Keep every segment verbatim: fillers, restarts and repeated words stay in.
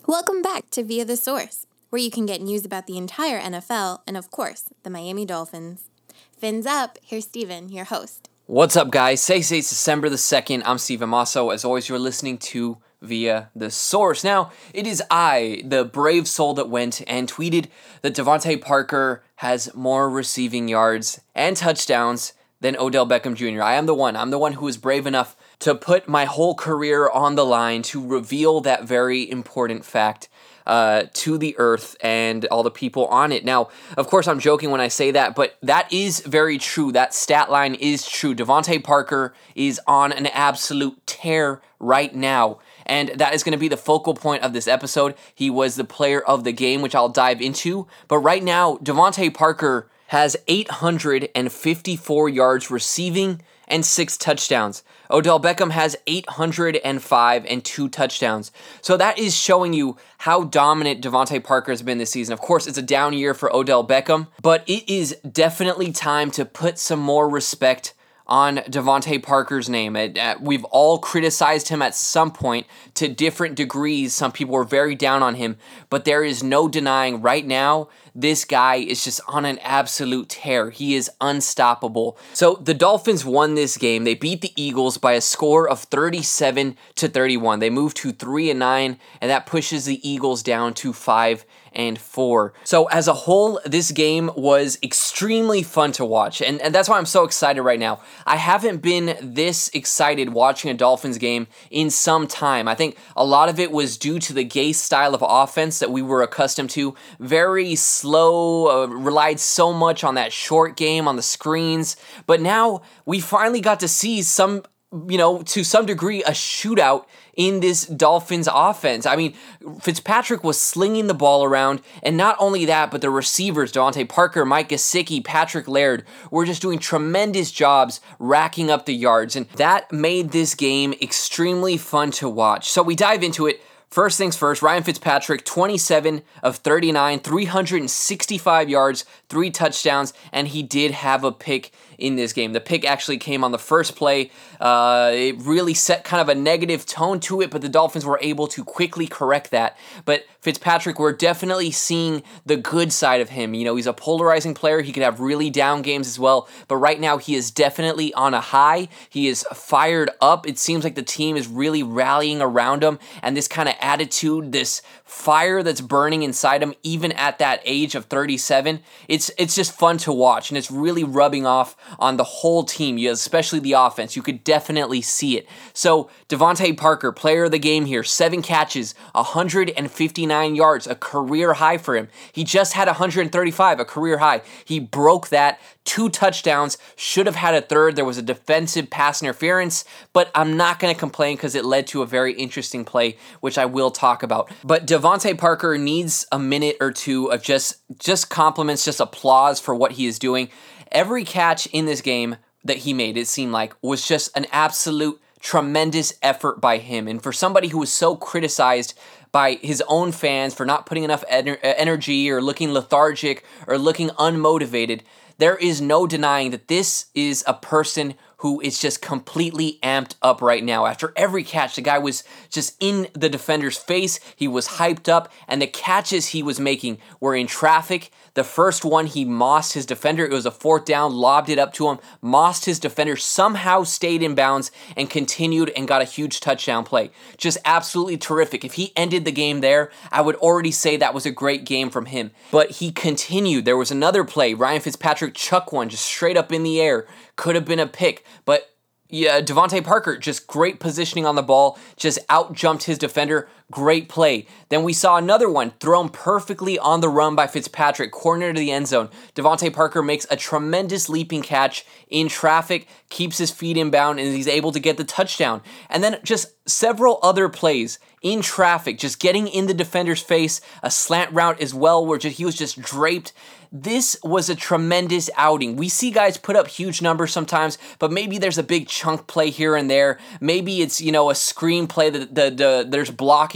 Welcome back to Via the Source, where you can get news about the entire N F L and, of course, the Miami Dolphins. Fins up, here's Steven, your host. What's up, guys? Say, say it's December the second. I'm Steven Masso. As always, you're listening to Via the Source. Now, it is I, the brave soul that went and tweeted that Devontae Parker has more receiving yards and touchdowns than Odell Beckham Junior I am the one. I'm the one who is brave enough to put my whole career on the line to reveal that very important fact uh, to the earth and all the people on it. Now, of course, I'm joking when I say that, but that is very true. That stat line is true. Devontae Parker is on an absolute tear right now. And that is going to be the focal point of this episode. He was the player of the game, which I'll dive into. But right now, Devontae Parker has eight hundred fifty-four yards receiving and six touchdowns. Odell Beckham has eight hundred five and two touchdowns. So that is showing you how dominant Devontae Parker has been this season. Of course, it's a down year for Odell Beckham, but it is definitely time to put some more respect on Devontae Parker's name. It, uh, we've all criticized him at some point to different degrees. Some people were very down on him, but there is no denying right now this guy is just on an absolute tear. He is unstoppable. So the Dolphins won this game. They beat the Eagles by a score of thirty-seven to thirty-one. They moved to three and nine, and that pushes the Eagles down to five and four. So as a whole, this game was extremely fun to watch, and, and that's why I'm so excited right now. I haven't been this excited watching a Dolphins game in some time. I think a lot of it was due to the Gase style of offense that we were accustomed to. Very slow, uh, relied so much on that short game, on the screens, but now we finally got to see some, you know, to some degree, a shootout in this Dolphins offense. I mean, Fitzpatrick was slinging the ball around, and not only that, but the receivers, Devontae Parker, Mike Gesicki, Patrick Laird, were just doing tremendous jobs racking up the yards, and that made this game extremely fun to watch. So we dive into it. First things first, Ryan Fitzpatrick, twenty-seven of thirty-nine, three hundred sixty-five yards, three touchdowns, and he did have a pick in this game. The pick actually came on the first play. Uh, it really set kind of a negative tone to it, but the Dolphins were able to quickly correct that. But Fitzpatrick, we're definitely seeing the good side of him. You know, he's a polarizing player. He could have really down games as well, but right now he is definitely on a high. He is fired up. It seems like the team is really rallying around him, and this kind of attitude, this fire that's burning inside him, even at that age of thirty-seven, it's it's just fun to watch, and it's really rubbing off on the whole team, especially the offense. You could definitely see it. So Devontae Parker, player of the game here, seven catches, one hundred fifty-nine yards, a career high for him. He just had one hundred thirty-five, a career high. He broke that. Two touchdowns, should have had a third. There was a defensive pass interference, but I'm not going to complain because it led to a very interesting play, which I will talk about. But Devontae Parker needs a minute or two of just, just compliments, just applause for what he is doing. Every catch in this game that he made, it seemed like, was just an absolute tremendous effort by him. And for somebody who was so criticized by his own fans for not putting enough ener- energy or looking lethargic or looking unmotivated, there is no denying that this is a person who is just completely amped up right now. After every catch, the guy was just in the defender's face. He was hyped up, and the catches he was making were in traffic. The first one, he mossed his defender. It was a fourth down, lobbed it up to him, mossed his defender, somehow stayed in bounds, and continued and got a huge touchdown play. Just absolutely terrific. If he ended the game there, I would already say that was a great game from him. But he continued. There was another play. Ryan Fitzpatrick chucked one just straight up in the air. Could have been a pick, but yeah, Devontae Parker, just great positioning on the ball, just out-jumped his defender. Great play. Then we saw another one thrown perfectly on the run by Fitzpatrick, corner to the end zone. Devontae Parker makes a tremendous leaping catch in traffic, keeps his feet inbound, and he's able to get the touchdown. And then just several other plays in traffic, just getting in the defender's face, a slant route as well, where just, he was just draped. This was a tremendous outing. We see guys put up huge numbers sometimes, but maybe there's a big chunk play here and there. Maybe it's, you know, a screen play that the, the, there's blocking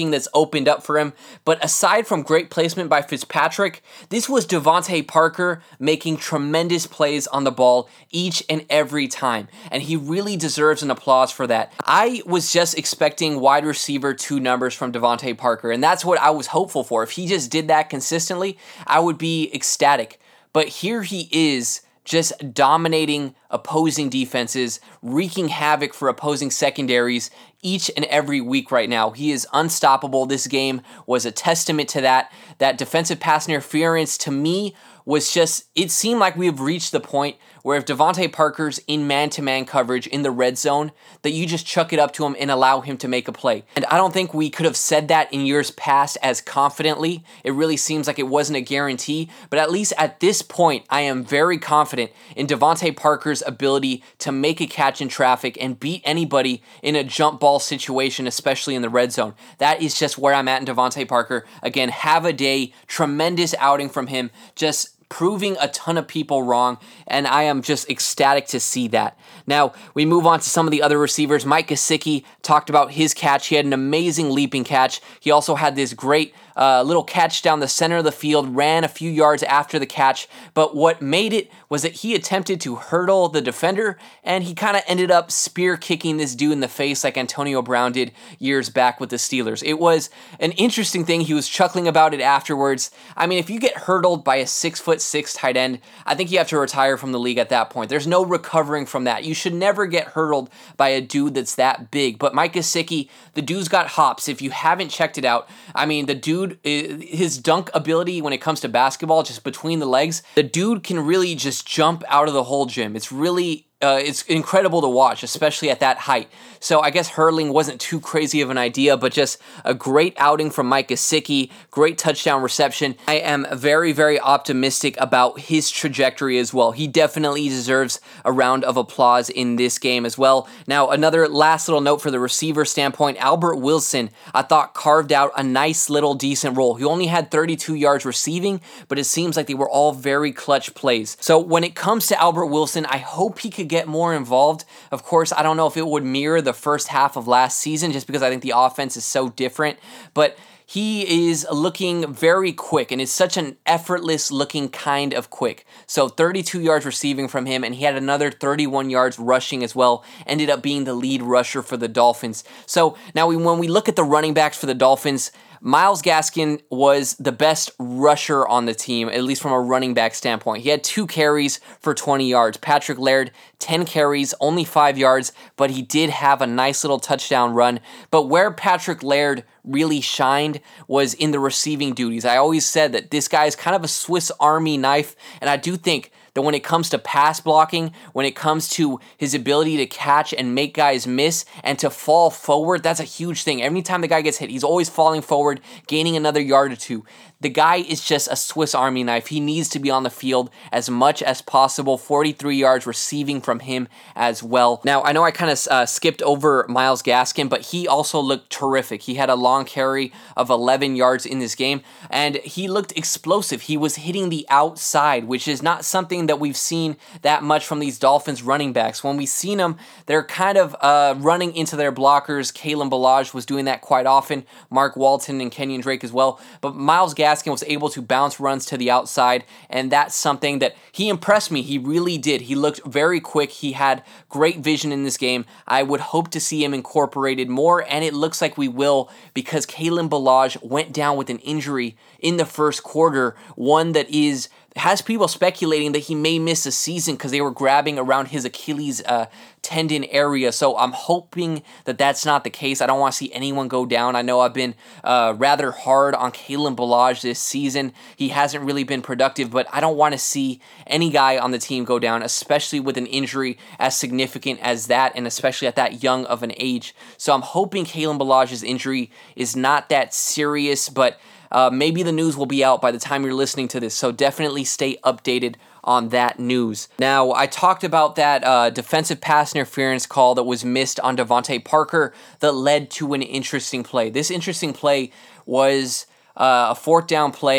looking that's opened up for him. But aside from great placement by Fitzpatrick, this was Devontae Parker making tremendous plays on the ball each and every time. And he really deserves an applause for that. I was just expecting wide receiver two numbers from Devontae Parker, and that's what I was hopeful for. If he just did that consistently, I would be ecstatic. But here he is, just dominating opposing defenses, wreaking havoc for opposing secondaries each and every week right now. He is unstoppable. This game was a testament to that. That defensive pass interference, to me, was just, it seemed like we have reached the point where if Devontae Parker's in man-to-man coverage in the red zone, that you just chuck it up to him and allow him to make a play. And I don't think we could have said that in years past as confidently. It really seems like it wasn't a guarantee, but at least at this point, I am very confident in Devontae Parker's ability to make a catch in traffic and beat anybody in a jump ball situation, especially in the red zone. That is just where I'm at in Devontae Parker. Again, have a day, tremendous outing from him, just proving a ton of people wrong, and I am just ecstatic to see that. Now, we move on to some of the other receivers. Mike Gesicki talked about his catch. He had an amazing leaping catch. He also had this great uh, little catch down the center of the field, ran a few yards after the catch, but what made it was that he attempted to hurdle the defender, and he kind of ended up spear kicking this dude in the face like Antonio Brown did years back with the Steelers. It was an interesting thing. He was chuckling about it afterwards. I mean, if you get hurdled by a six foot six tight end, I think you have to retire from the league at that point. There's no recovering from that. You should never get hurdled by a dude that's that big. But Mike Gesicki, the dude's got hops. If you haven't checked it out, I mean, the dude, his dunk ability when it comes to basketball, just between the legs, the dude can really just jump out of the hole, Jim. It's really Uh, it's incredible to watch, especially at that height. So I guess hurdling wasn't too crazy of an idea, but just a great outing from Mike Gesicki, great touchdown reception. I am very, very optimistic about his trajectory as well. He definitely deserves a round of applause in this game as well. Now, another last little note for the receiver standpoint, Albert Wilson, I thought carved out a nice little decent role. He only had thirty-two yards receiving, but it seems like they were all very clutch plays. So when it comes to Albert Wilson, I hope he could get get more involved. Of course, I don't know if it would mirror the first half of last season just because I think the offense is so different, but he is looking very quick, and it's such an effortless looking kind of quick. So thirty-two yards receiving from him, and he had another thirty-one yards rushing as well, ended up being the lead rusher for the Dolphins. So now we, when we look at the running backs for the Dolphins, Myles Gaskin was the best rusher on the team, at least from a running back standpoint. He had two carries for twenty yards. Patrick Laird, ten carries, only five yards, but he did have a nice little touchdown run. But where Patrick Laird really shined was in the receiving duties. I always said that this guy is kind of a Swiss Army knife, and I do think that when it comes to pass blocking, when it comes to his ability to catch and make guys miss and to fall forward, that's a huge thing. Every time the guy gets hit, he's always falling forward, gaining another yard or two. The guy is just a Swiss Army knife. He needs to be on the field as much as possible. forty-three yards receiving from him as well. Now, I know I kind of uh, skipped over Myles Gaskin, but he also looked terrific. He had a long carry of eleven yards in this game, and he looked explosive. He was hitting the outside, which is not something that we've seen that much from these Dolphins running backs. When we've seen them, they're kind of uh, running into their blockers. Kalen Ballage was doing that quite often. Mark Walton and Kenyon Drake as well. But Myles Gaskin was able to bounce runs to the outside, and that's something that he impressed me. He really did. He looked very quick. He had great vision in this game. I would hope to see him incorporated more, and it looks like we will because Kalen Ballage went down with an injury in the first quarter, one that is has people speculating that he may miss a season because they were grabbing around his Achilles uh, tendon area. So I'm hoping that that's not the case. I don't want to see anyone go down. I know I've been uh, rather hard on Kalen Ballage this season. He hasn't really been productive, but I don't want to see any guy on the team go down, especially with an injury as significant as that, and especially at that young of an age. So I'm hoping Kalen Ballage's injury is not that serious, but Uh, maybe the news will be out by the time you're listening to this, so definitely stay updated on that news. Now, I talked about that uh, defensive pass interference call that was missed on Devontae Parker that led to an interesting play. This interesting play was uh, a fourth down play.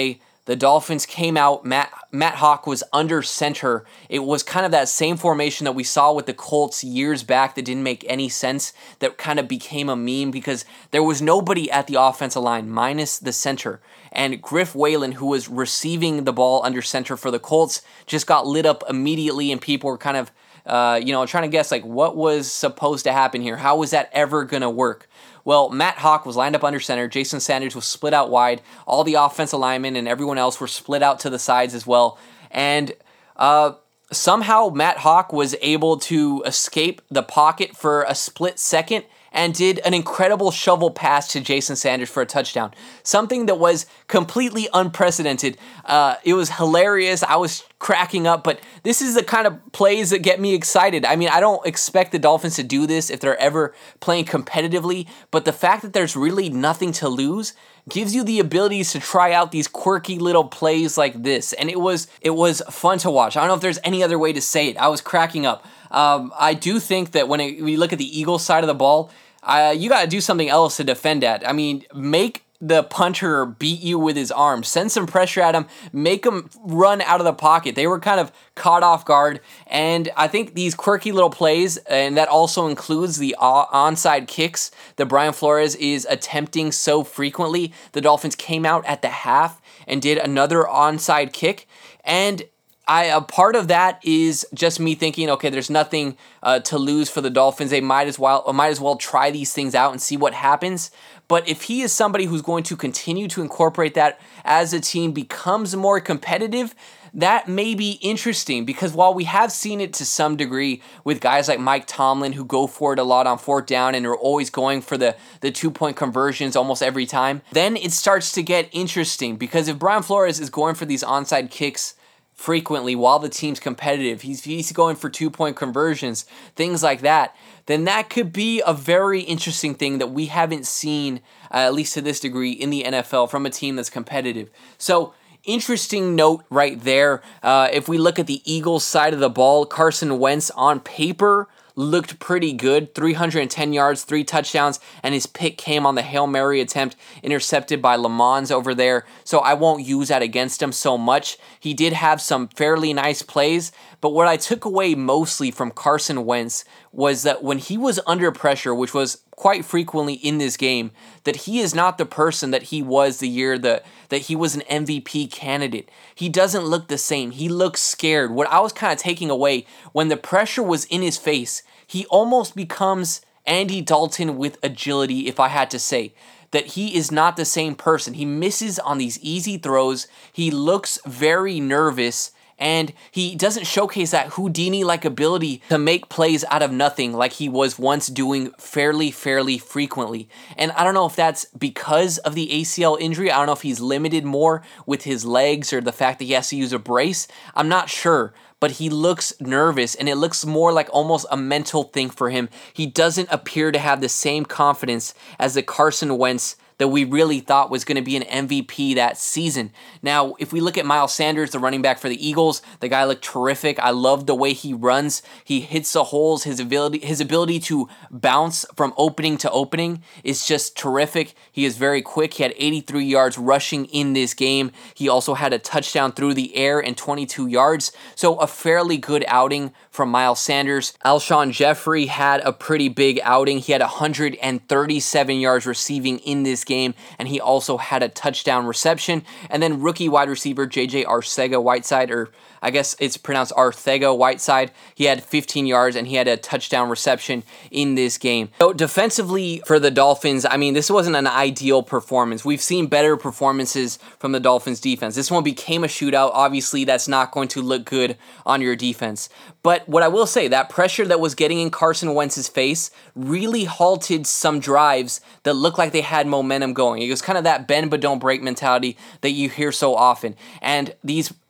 The Dolphins came out, Matt, Matt Haack was under center. It was kind of that same formation that we saw with the Colts years back that didn't make any sense, that kind of became a meme because there was nobody at the offensive line minus the center. And Griff Whalen, who was receiving the ball under center for the Colts, just got lit up immediately, and people were kind of, uh, you know, trying to guess, like, what was supposed to happen here? How was that ever going to work? Well, Matt Haack was lined up under center. Jason Sanders was split out wide. All the offensive linemen and everyone else were split out to the sides as well. And uh, somehow Matt Haack was able to escape the pocket for a split second and did an incredible shovel pass to Jason Sanders for a touchdown. Something that was completely unprecedented. Uh, it was hilarious. I was cracking up, but this is the kind of plays that get me excited. I mean, I don't expect the Dolphins to do this if they're ever playing competitively, but the fact that there's really nothing to lose gives you the abilities to try out these quirky little plays like this. And it was it was fun to watch. I don't know if there's any other way to say it. I was cracking up. Um, I do think that when, it, when you look at the Eagles side of the ball, uh, you got to do something else to defend at. I mean, make the punter beat you with his arm. Send some pressure at him. Make him run out of the pocket. They were kind of caught off guard. And I think these quirky little plays, and that also includes the onside kicks that Brian Flores is attempting so frequently. The Dolphins came out at the half and did another onside kick. And I, a part of that is just me thinking, okay, there's nothing uh, to lose for the Dolphins. They might as well might as well try these things out and see what happens. But if he is somebody who's going to continue to incorporate that as the team becomes more competitive, that may be interesting, because while we have seen it to some degree with guys like Mike Tomlin who go for it a lot on fourth down and are always going for the, the two-point conversions almost every time, then it starts to get interesting, because if Brian Flores is going for these onside kicks frequently while the team's competitive, he's, he's going for two-point conversions, things like that, then that could be a very interesting thing that we haven't seen, uh, at least to this degree, in the N F L from a team that's competitive. So, interesting note right there. Uh, if we look at the Eagles side of the ball, Carson Wentz on paper looked pretty good. three hundred ten yards, three touchdowns, and his pick came on the Hail Mary attempt intercepted by Lamons over there, so I won't use that against him so much. He did have some fairly nice plays, but what I took away mostly from Carson Wentz was that when he was under pressure, which was quite frequently in this game, that he is not the person that he was the year that, that he was an M V P candidate. He doesn't look the same. He looks scared. What I was kind of taking away, when the pressure was in his face, he almost becomes Andy Dalton with agility, if I had to say. That he is not the same person. He misses on these easy throws. He looks very nervous. And he doesn't showcase that Houdini-like ability to make plays out of nothing like he was once doing fairly, fairly frequently. And I don't know if that's because of the A C L injury. I don't know if he's limited more with his legs or the fact that he has to use a brace. I'm not sure. But he looks nervous, and it looks more like almost a mental thing for him. He doesn't appear to have the same confidence as the Carson Wentz that we really thought was going to be an M V P that season. Now, if we look at Miles Sanders, the running back for the Eagles, the guy looked terrific. I love the way he runs. He hits the holes. His ability, his ability to bounce from opening to opening is just terrific. He is very quick. He had eighty-three yards rushing in this game. He also had a touchdown through the air and twenty-two yards. So a fairly good outing from Miles Sanders. Alshon Jeffrey had a pretty big outing. He had one hundred thirty-seven yards receiving in this game, and he also had a touchdown reception. And then rookie wide receiver J J Arcega-Whiteside, or I guess it's pronounced Arcega-Whiteside, he had fifteen yards and he had a touchdown reception in this game. So defensively for the Dolphins, I mean, this wasn't an ideal performance. We've seen better performances from the Dolphins defense. This one became a shootout. Obviously, that's not going to look good on your defense. But what I will say, that pressure that was getting in Carson Wentz's face really halted some drives that looked like they had momentum going. It was kind of that bend but don't break mentality that you hear so often. And these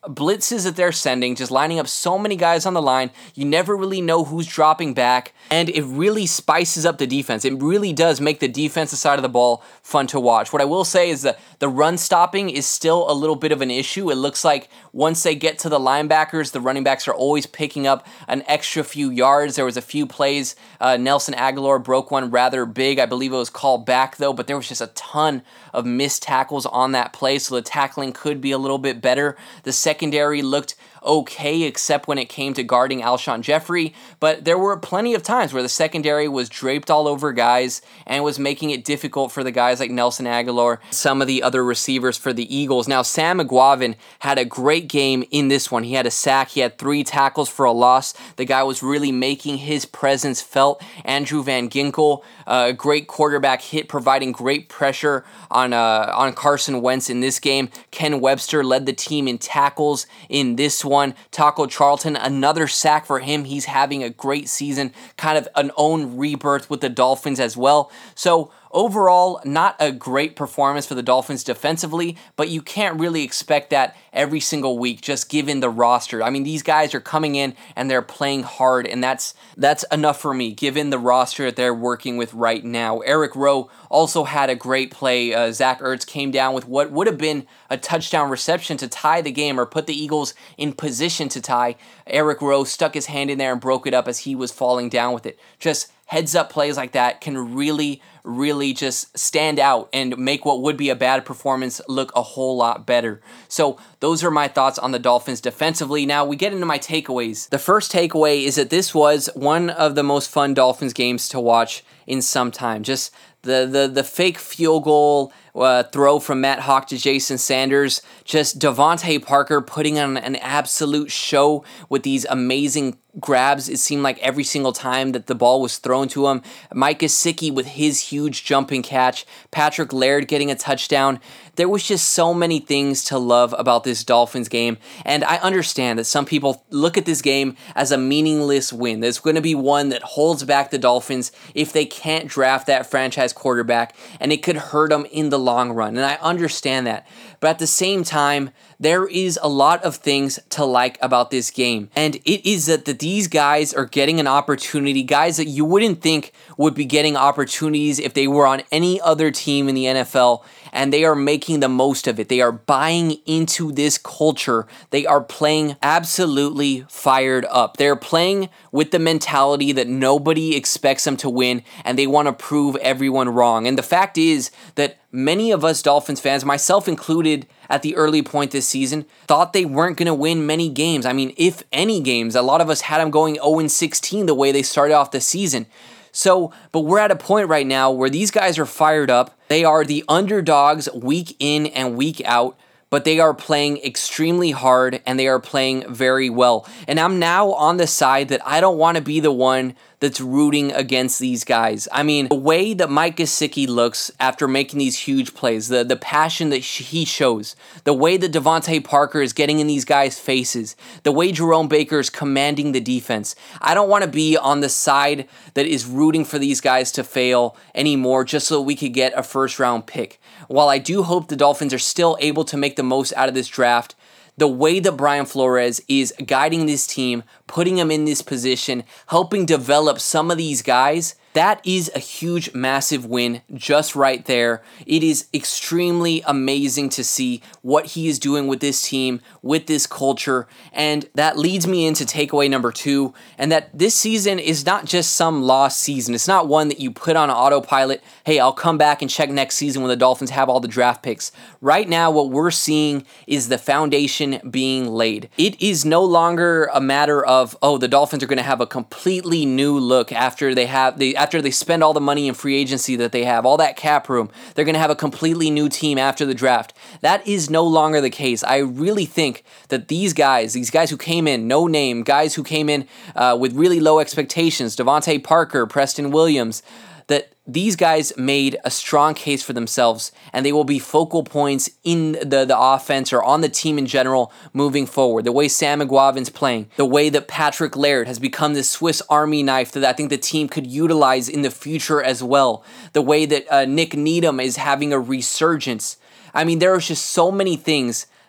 blitzes that they're sending, just lining up so many guys on the line. You never really know who's dropping back, and it really spices up the defense. It really does make the defensive side of the ball fun to watch. What I will say is that the run stopping is still a little bit of an issue. It looks like once they get to the linebackers, the running backs are always picking up an extra few yards. There was a few plays. Uh, Nelson Aguilar broke one rather big. I believe it was called back, though, but there was just a ton of missed tackles on that play, so the tackling could be a little bit better. The secondary looked okay, except when it came to guarding Alshon Jeffrey, but there were plenty of times where the secondary was draped all over guys and was making it difficult for the guys like Nelson Aguilar, some of the other receivers for the Eagles. Now, Sam McGuavin had a great game in this one. He had a sack, he had three tackles for a loss. The guy was really making his presence felt. Andrew Van Ginkel, a uh, great quarterback hit, providing great pressure on uh, on Carson Wentz in this game. Ken Webster led the team in tackles in this one. Taco Charlton, another sack for him. He's having a great season, kind of an own rebirth with the Dolphins as well. So overall, not a great performance for the Dolphins defensively, but you can't really expect that every single week, just given the roster. I mean, these guys are coming in and they're playing hard, and that's that's enough for me, given the roster that they're working with right now. Eric Rowe also had a great play. Uh, Zach Ertz came down with what would have been a touchdown reception to tie the game or put the Eagles in position to tie. Eric Rowe stuck his hand in there and broke it up as he was falling down with it. Just heads-up plays like that can really, really just stand out and make what would be a bad performance look a whole lot better. So those are my thoughts on the Dolphins defensively. Now we get into my takeaways. The first takeaway is that this was one of the most fun Dolphins games to watch in some time. Just the the the fake field goal uh, throw from Matt Hawk to Jason Sanders. Just Devontae Parker putting on an absolute show with these amazing grabs. It seemed like every single time that the ball was thrown to him. Mike Gesicki with his huge jumping catch. Patrick Laird getting a touchdown. There was just so many things to love about this Dolphins game, and I understand that some people look at this game as a meaningless win. There's going to be one that holds back the Dolphins if they can't draft that franchise quarterback, and it could hurt them in the long run, and I understand that. But at the same time, there is a lot of things to like about this game, and it is that, that these guys are getting an opportunity, guys that you wouldn't think would be getting opportunities if they were on any other team in the N F L, and they are making the most of it. They are buying into this culture. They are playing absolutely fired up. They're playing with the mentality that nobody expects them to win, and they want to prove everyone wrong. And the fact is that many of us Dolphins fans, myself included at the early point this season, thought they weren't going to win many games. I mean, if any games. A lot of us had them going oh and sixteen the way they started off the season. So, but we're at a point right now where these guys are fired up. They are the underdogs week in and week out, but they are playing extremely hard and they are playing very well. And I'm now on the side that I don't want to be the one that's rooting against these guys. I mean, the way that Mike Gesicki looks after making these huge plays, the, the passion that he shows, the way that Devontae Parker is getting in these guys' faces, the way Jerome Baker is commanding the defense. I don't want to be on the side that is rooting for these guys to fail anymore just so we could get a first round pick. While I do hope the Dolphins are still able to make the most out of this draft, the way that Brian Flores is guiding this team, putting them in this position, helping develop some of these guys, that is a huge, massive win just right there. It is extremely amazing to see what he is doing with this team, with this culture, and that leads me into takeaway number two, and that this season is not just some lost season. It's not one that you put on autopilot. Hey, I'll come back and check next season when the Dolphins have all the draft picks. Right now, what we're seeing is the foundation being laid. It is no longer a matter of, oh, the Dolphins are going to have a completely new look after they have they after they spend all the money in free agency that they have, all that cap room. They're going to have a completely new team after the draft. That is no longer the case. I really think that these guys, these guys who came in, no name, guys who came in uh, with really low expectations, Devontae Parker, Preston Williams, that these guys made a strong case for themselves, and they will be focal points in the, the offense or on the team in general moving forward. The way Sam McGuavin's playing, the way that Patrick Laird has become this Swiss Army knife that I think the team could utilize in the future as well. The way that uh, Nick Needham is having a resurgence. I mean, there are just so many things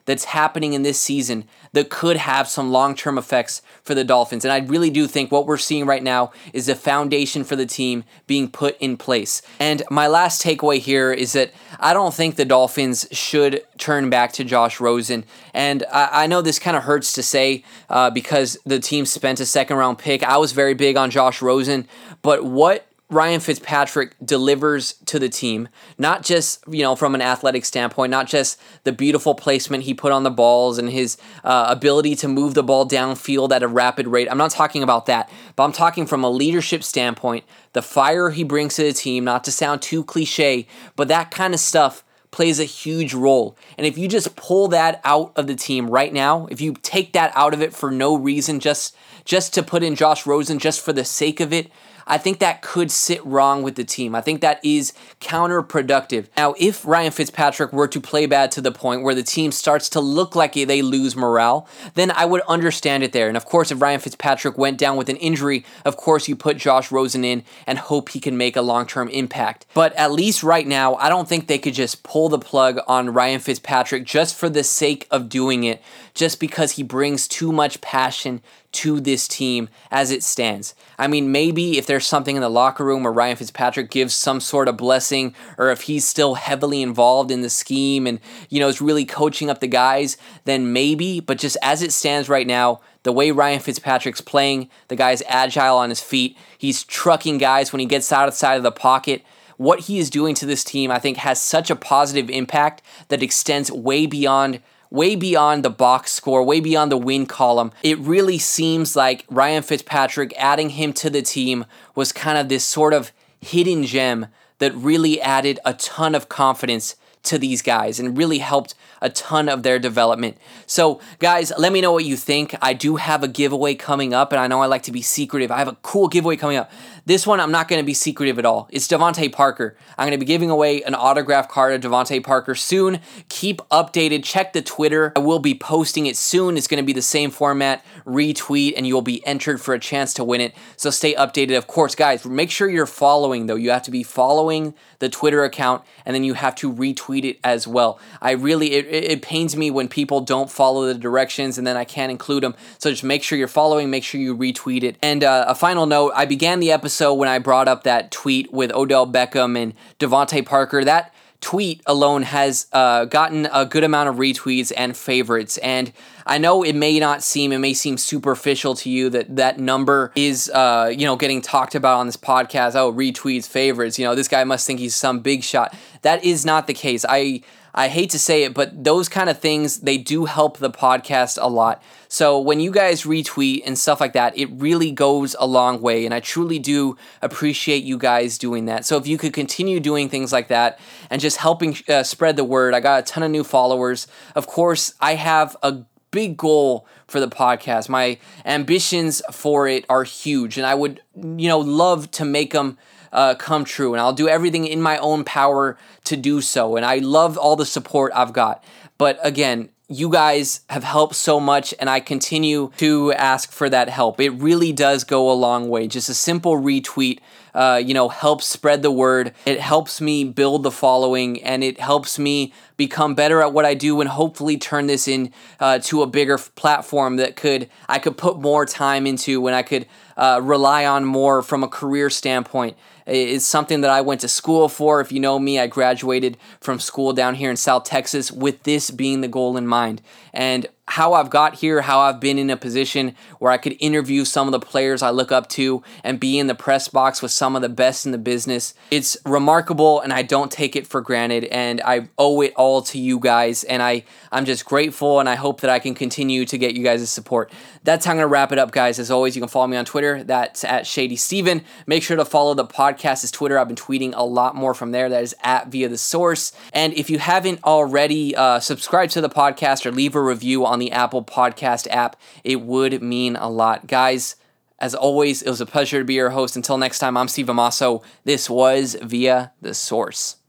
that's happening in this season that could have some long-term effects for the Dolphins. And I really do think what we're seeing right now is a foundation for the team being put in place. And my last takeaway here is that I don't think the Dolphins should turn back to Josh Rosen. And I, I know this kind of hurts to say uh, because the team spent a second-round pick. I was very big on Josh Rosen, but what Ryan Fitzpatrick delivers to the team, not just, you know, from an athletic standpoint, not just the beautiful placement he put on the balls and his uh, ability to move the ball downfield at a rapid rate. I'm not talking about that, but I'm talking from a leadership standpoint, the fire he brings to the team, not to sound too cliche, but that kind of stuff plays a huge role. And if you just pull that out of the team right now, if you take that out of it for no reason, just just to put in Josh Rosen just for the sake of it, I think that could sit wrong with the team. I think that is counterproductive. Now, if Ryan Fitzpatrick were to play bad to the point where the team starts to look like they lose morale, then I would understand it there. And of course, if Ryan Fitzpatrick went down with an injury, of course you put Josh Rosen in and hope he can make a long-term impact. But at least right now, I don't think they could just pull the plug on Ryan Fitzpatrick just for the sake of doing it, just because he brings too much passion to this team as it stands. I mean, maybe if there's something in the locker room where Ryan Fitzpatrick gives some sort of blessing, or if he's still heavily involved in the scheme and, you know, is really coaching up the guys, then maybe. But just as it stands right now, the way Ryan Fitzpatrick's playing, the guy's agile on his feet, he's trucking guys when he gets outside of the pocket. What he is doing to this team, I think, has such a positive impact that extends way beyond way beyond the box score, way beyond the win column. It really seems like Ryan Fitzpatrick, adding him to the team, was kind of this sort of hidden gem that really added a ton of confidence to these guys and really helped a ton of their development. So, guys, let me know what you think. I do have a giveaway coming up, and I know I like to be secretive. I have a cool giveaway coming up. This one, I'm not going to be secretive at all. It's DeVante Parker. I'm going to be giving away an autographed card of DeVante Parker soon. Keep updated. Check the Twitter. I will be posting it soon. It's going to be the same format, retweet, and you'll be entered for a chance to win it. So stay updated. Of course, guys, make sure you're following, though. You have to be following the Twitter account, and then you have to retweet it as well. I really, it, it pains me when people don't follow the directions, and then I can't include them. So just make sure you're following, make sure you retweet it. And uh, a final note, I began the episode when I brought up that tweet with Odell Beckham and DeVante Parker. That tweet alone has uh, gotten a good amount of retweets and favorites, and I know it may not seem, it may seem superficial to you that that number is, uh, you know, getting talked about on this podcast. Oh, retweets, favorites, you know, this guy must think he's some big shot. That is not the case. I I hate to say it, but those kind of things, they do help the podcast a lot. So when you guys retweet and stuff like that, it really goes a long way, and I truly do appreciate you guys doing that. So if you could continue doing things like that and just helping uh, spread the word. I got a ton of new followers. Of course, I have a big goal for the podcast. My ambitions for it are huge, and I would, you know, love to make them Uh, come true, and I'll do everything in my own power to do so, and I love all the support I've got. But again, you guys have helped so much, and I continue to ask for that help. It really does go a long way. Just a simple retweet, uh, you know, helps spread the word. It helps me build the following, and it helps me become better at what I do, and hopefully turn this in uh, to a bigger f- platform that could I could put more time into, when I could uh, rely on more from a career standpoint. It's something that I went to school for. If you know me, I graduated from school down here in South Texas with this being the goal in mind. And how I've got here, how I've been in a position where I could interview some of the players I look up to and be in the press box with some of the best in the business. It's remarkable, and I don't take it for granted, and I owe it all to you guys, and I, I'm just grateful, and I hope that I can continue to get you guys' support. That's how I'm going to wrap it up, guys. As always, you can follow me on Twitter. That's at Shady Steven. Make sure to follow the podcast's Twitter. I've been tweeting a lot more from there. That is at Via the Source. And if you haven't already, uh, subscribe to the podcast or leave a review on the Apple Podcast app. It would mean a lot. Guys, as always, it was a pleasure to be your host. Until next time, I'm Steve Amaso. This was Via the Source.